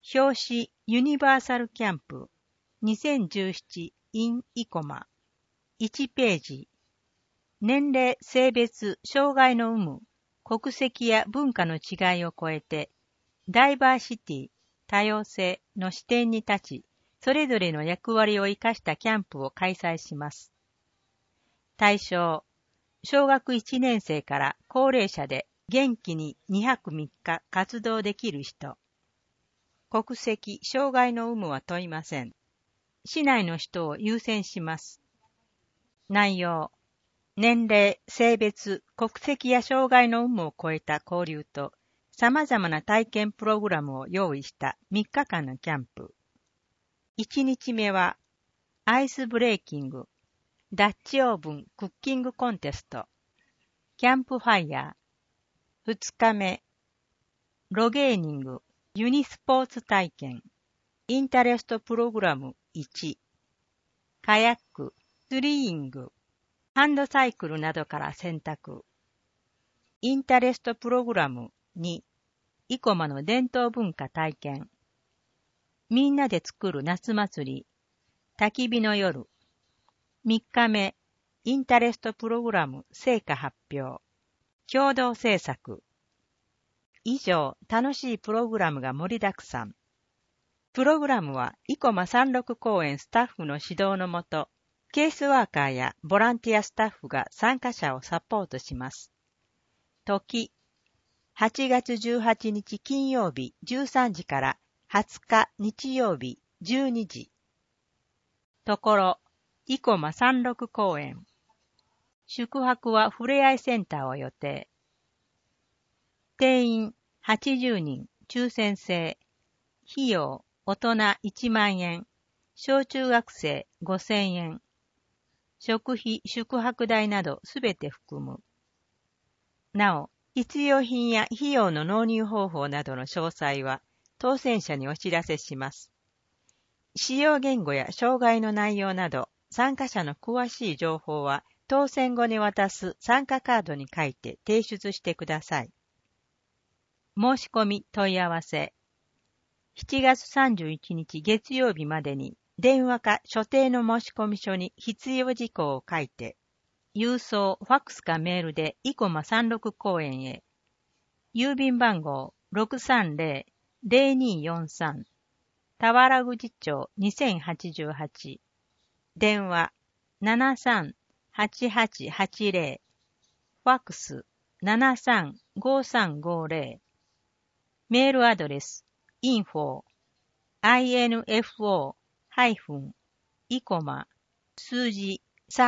表紙ユニバーサルキャンプ2017 in 生駒1ページ。年齢、性別、障害の有無、国籍や文化の違いを超えて、ダイバーシティ、多様性の視点に立ち、それぞれの役割を生かしたキャンプを開催します。対象、小学1年生から高齢者で元気に2泊3日活動できる人。国籍、障害の有無は問いません。市内の人を優先します。内容、年齢、性別、国籍や障害の有無を超えた交流と、様々な体験プログラムを用意した3日間のキャンプ。1日目は、アイスブレーキング、ダッチオーブンクッキングコンテスト、キャンプファイヤー。2日目、ロゲーニング、ユニスポーツ体験、インタレストプログラム1、カヤック、ツリーイング、ハンドサイクルなどから選択。インタレストプログラム2、生駒の伝統文化体験。みんなで作る夏祭り、焚き火の夜。3日目、インタレストプログラム成果発表。共同制作。以上、楽しいプログラムが盛りだくさん。プログラムは、生駒山麓公園スタッフの指導のもと、ケースワーカーやボランティアスタッフが参加者をサポートします。時、8月18日金曜日13時から20日日曜日12時。ところ、生駒山麓公園。宿泊はふれあいセンターを予定。定員80人、抽選制。費用、大人1万円。小中学生5000円。食費、宿泊代などすべて含む。なお、必要品や費用の納入方法などの詳細は当選者にお知らせします。使用言語や障害の内容など参加者の詳しい情報は当選後に渡す参加カードに書いて提出してください。申し込み問い合わせ。7月31日月曜日までに電話か所定の申込書に必要事項を書いて、郵送、ファックスかメールで生駒山麓公園へ。郵便番号 630-0243 田原口町2088。電話 73-8880。ファックス 73-5350。メールアドレス info 生駒数字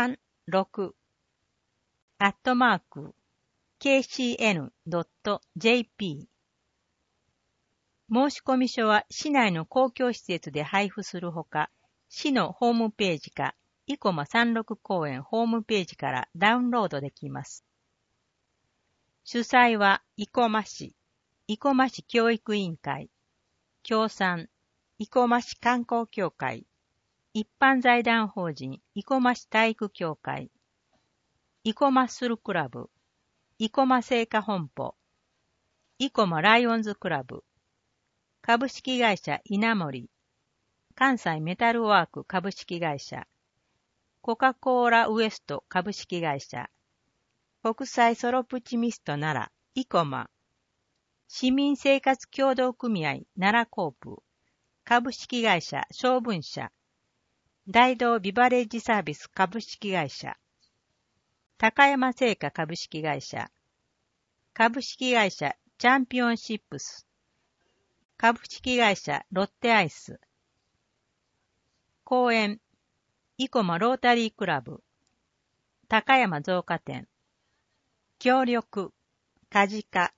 36@kcn.jp。申込書は市内の公共施設で配布するほか、市のホームページか、生駒山麓公園ホームページからダウンロードできます。主催は生駒市教育委員会、協賛、生駒市観光協会、一般財団法人生駒市体育協会、生駒ッスルクラブ、生駒製菓本舗、生駒ライオンズクラブ、株式会社稲森、関西メタルワーク株式会社、コカ・コーラウエスト株式会社、国際ソロプチミスト奈良、生駒、市民生活協同組合奈良コープ、株式会社小文社、大道ビバレッジサービス株式会社、高山製菓株式会社、株式会社チャンピオンシップス、株式会社ロッテアイス、公園、生駒ロータリークラブ、高山造花店、協力、カジカ、